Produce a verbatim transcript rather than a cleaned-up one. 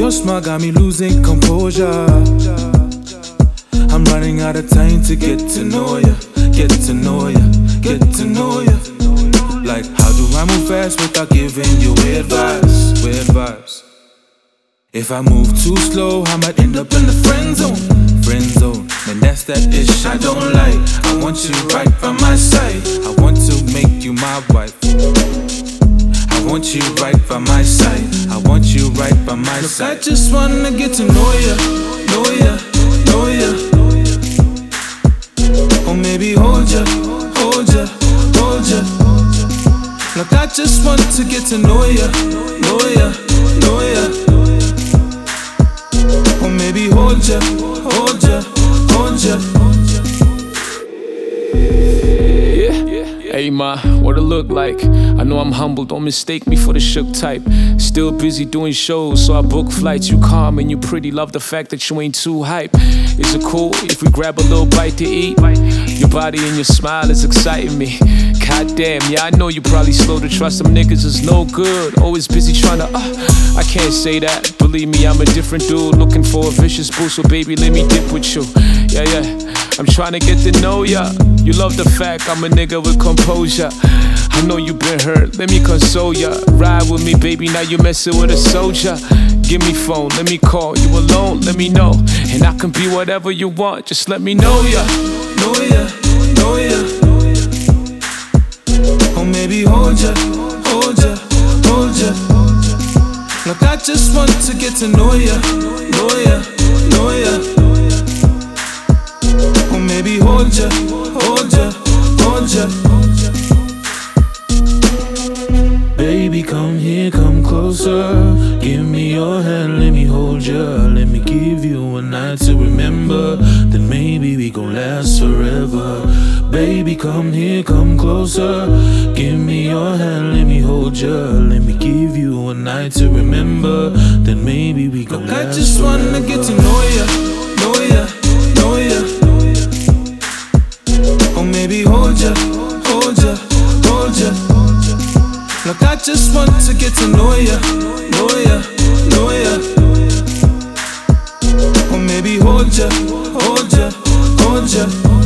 Your smile got me losing composure. I'm running out of time to get to know ya, get to know ya, get to know ya. Like, how do I move fast without giving you weird vibes, weird vibes? If I move too slow, I might end up in the friend zone, friend zone. Man, that's that ish I don't like. I want you right by my side. I want to make you my wife. I want you right by my side. I want you right by my Look, side. I just wanna get to know ya, know ya, know ya. Or maybe hold ya, hold ya, hold ya. Look, I just want to get to know ya, know ya, know ya. Or maybe hold ya, hold ya, hold ya. Hey ma, what it look like? I know I'm humble, don't mistake me for the shook type. Still busy doing shows, so I book flights. You calm and you pretty, love the fact that you ain't too hype. Is it cool if we grab a little bite to eat? Your body and your smile is exciting me. Goddamn, yeah, I know you probably slow to trust them niggas is no good. Always busy trying to, uh, I can't say that. Believe me, I'm a different dude, looking for a vicious boost. So baby, let me dip with you. Yeah, yeah, I'm trying to get to know ya. You love the fact I'm a nigga with composure. I know you been hurt, let me console ya. Ride with me, baby, now you messing with a soldier. Give me phone, let me call you alone, let me know. And I can be whatever you want, just let me know ya. Know ya, know ya. Or maybe hold ya, hold ya, hold ya. Look, I just want to get to know ya, know ya, know ya. Or maybe hold ya, hold ya, hold ya. Baby, come here, come closer. Give me your hand, let me hold ya. Let me give you a night to remember. Then maybe we gon' last forever. Baby, come here, come closer. Give me your hand, let me hold ya. Let me give you a night to remember. Then maybe we gon' Look, last I just forever. Wanna get to know ya, know ya, know ya. Or maybe hold ya, hold ya, hold ya. Look, I just want to get to know ya, know ya, know ya. Or maybe hold ya, hold ya, hold ya.